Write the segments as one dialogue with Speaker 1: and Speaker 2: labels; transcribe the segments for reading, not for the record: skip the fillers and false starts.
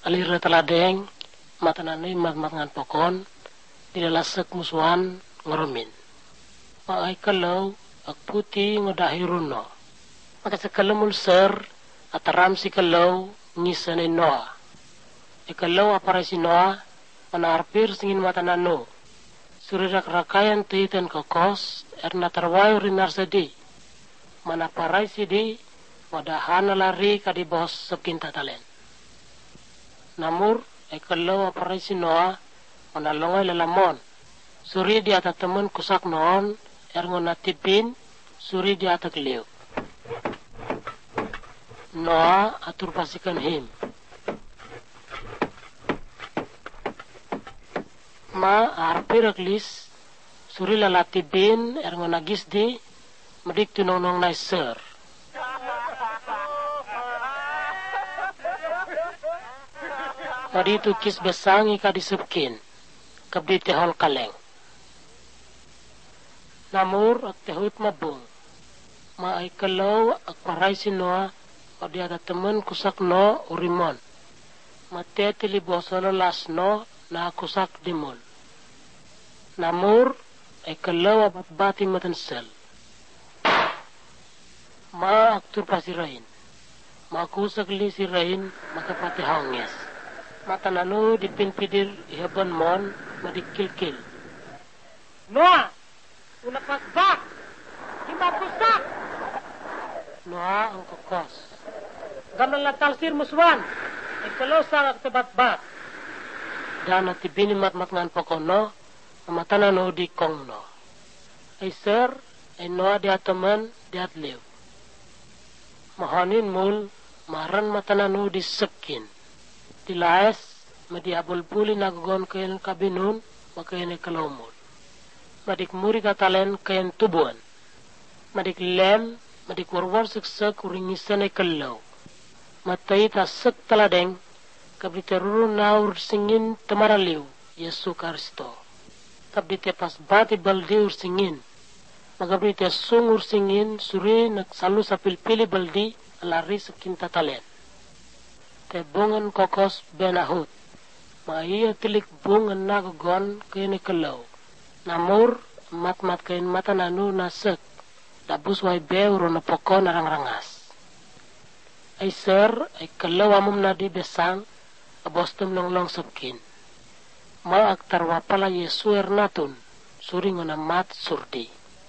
Speaker 1: alira taladeng matanani mat ngan pokon dilalasek musuhan ngoromin. Maay kalau ak puti ngodahiruno. Maka sekalamul ser ataram si kalau ngisanay Noah. Kalau aparay si Noah manarpir singin matanano. Surirak rakayan tuitan kokos natarwayo rinar sadi. Manaparay sidi wadahan lari kadi bos sepkinta talen. Namur kalau aparay si Noah manalongay lalamon. Suri di atas temen kusak noon natipin suri di atas liu. Noah atur pasikan him. Ma arpi raklis suri lalatibin nagis di medik tunong naiser. Madi tu kis besang ika disepkin kabdi tehol kaleng. Namur ak tehut mabung. Ma ay kalau ak paray si Noah o di ada temen kusak no urimon. Mate tilibosolo las no na kusak dimol. Namur ay kalau abat bati matansel. Ma aktur pasirahin. Ma kusak li sirahin makapati haunges. Matanano dipinpidir ihaban mon madikilkil. Noah! Unapas bak! Himapusak! Noah ang kokos. Gaman latalsir muswan. Kalau sangat tebat-bat. Dan natibini mat ngan pokono. Amatanano di kong no. Ay sir, ay Noah dia teman, dia liw. Mahanin mul, maran matanano di sepkin. Tilaes, madiabulpuli nagagon kayan kabinun, makayan kalomul. Madik muri katalen kayan tubuan. Madik lem, madik warwar siksak uringisan ay kalaw. Matay tasek taladeng, kabiteruro naur singin tamaraliw, Yesu Kristo. Kabite pas bati baldi ursingin. Magabite sung ursingin, suri nagsalu sa pilpili baldi, alari sa kintatalen. Tebungan kokos benahut. Maiya tilik bungan nagagon kayan kalaw. Namur, mat kain mata nanu nasek. Dabus way beuro na poko narangrangas. Ay sir, ay kalaw amom na di besang, abostum long sepkin. Ma aktarwa pala Yesu ernatun, suring na mat surdi.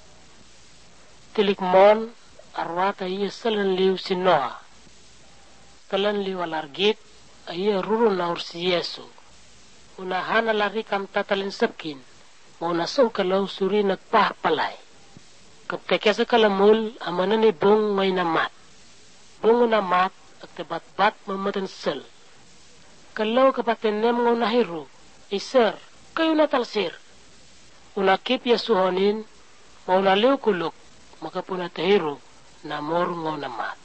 Speaker 1: Tilik mon, arwata iya salan liw si Noah. Salan liw alargit, ay rurun na ursi Yesu. Unahan alari kam tatalin sepkin. Mauna song kalau suri nagpahpalay. Kapkaya sa kalamul, amanan ni bung may namat. Bung namat at tabat-bat mamatansel. Kalau kapatinem ng unahiru, sir, kayo natalsir. Unakip yasuhonin, maunaliw kulok, makapunatahiru, namor ng namat.